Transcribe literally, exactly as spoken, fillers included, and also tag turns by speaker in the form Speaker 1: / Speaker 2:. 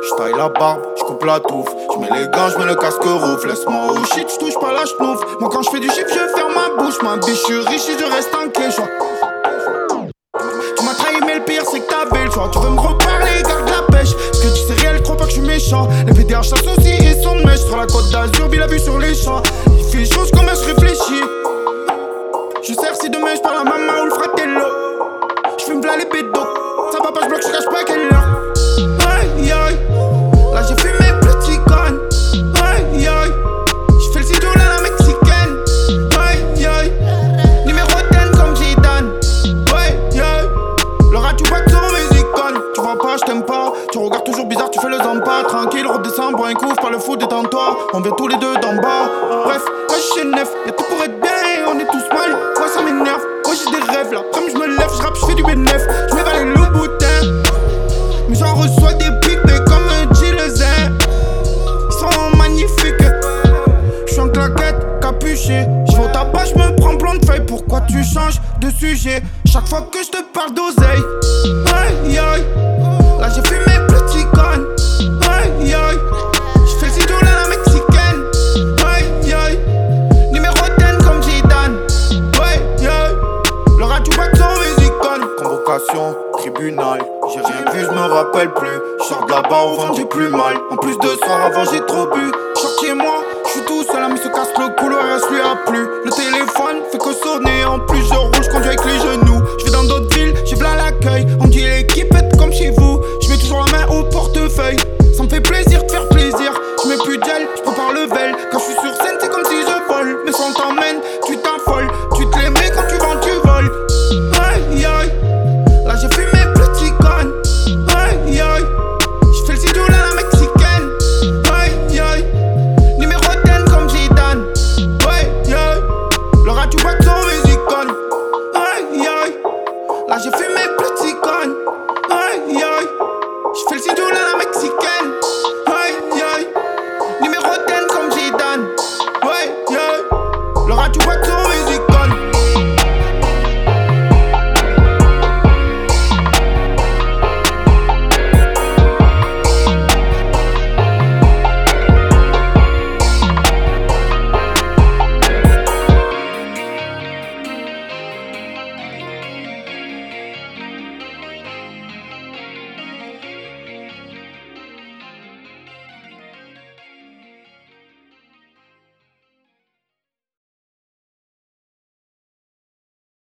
Speaker 1: J'taille la barbe, j'coupe la touffe. J'mets les gants, j'mets le casque rouf. Laisse-moi au shit, j'touche pas la schnouf. Moi quand j'fais du chiffre, je ferme ma bouche. Ma biche, j'suis riche et je reste en quechua. Tu m'as trahi mais le pire c'est que t'avais le choix. Tu veux me reparler, garde la pêche. Parce que tu sais réel, crois pas que je suis méchant. Les P D H chassent aussi et sont de mèche. Sur la côte d'Azur, il a vu sur les champs. Il fait chaud, j'commence, je réfléchis. Je sers si demain je parle à maman ou le fratello. J'fume v'là les bédos. Ça va pas, j'bloque, j'cache pas à quelle heure. Aïe aïe. Là j'ai fumé petit con. Aïe aïe. J'fais le ciseau là la mexicaine. Aïe aïe. Numéro dix comme Zidane. Aïe aïe. Le rat tu vois que sur mes icônes. Tu vois pas, j't'aime pas. Tu regardes toujours bizarre, tu fais le zampa. Tranquille, redescends, bois un coup, pas le fou, détends-toi. On vient tous les deux d'en bas. Bref, moi j'suis neuf. Y'a tout pour être bien et on est tous mal. Moi ça m'énerve. Moi j'ai des rêves là. Comme je me lève, je rappe, je fais du bénéf. Je mets vers les loups boutins. Mais j'en reçois des pics, mais comme un Gilles. Ils sont magnifiques. J'suis en claquette, capuché. J'vais au tabac, j'me prends plein de feuilles. Pourquoi tu changes de sujet? Chaque fois que j'te parle d'oseille. Aïe aïe. Là j'ai fumé petit con. Aïe aïe. J'fais le ciseau là la mexicaine. Aïe aïe. Numéro dix comme Zidane. Aïe aïe. Le rat du bac sont mes icônes. Convocation, tribunal. J'ai rien vu, j'me rappelle plus. J'sors de là-bas au ventre, j'ai plus mal. En plus de soir avant j'ai trop bu. J'sors chez moi, j'suis tout seul, mais se casse le couloir, reste lui a plu. Le téléphone fait que sonner, en plus je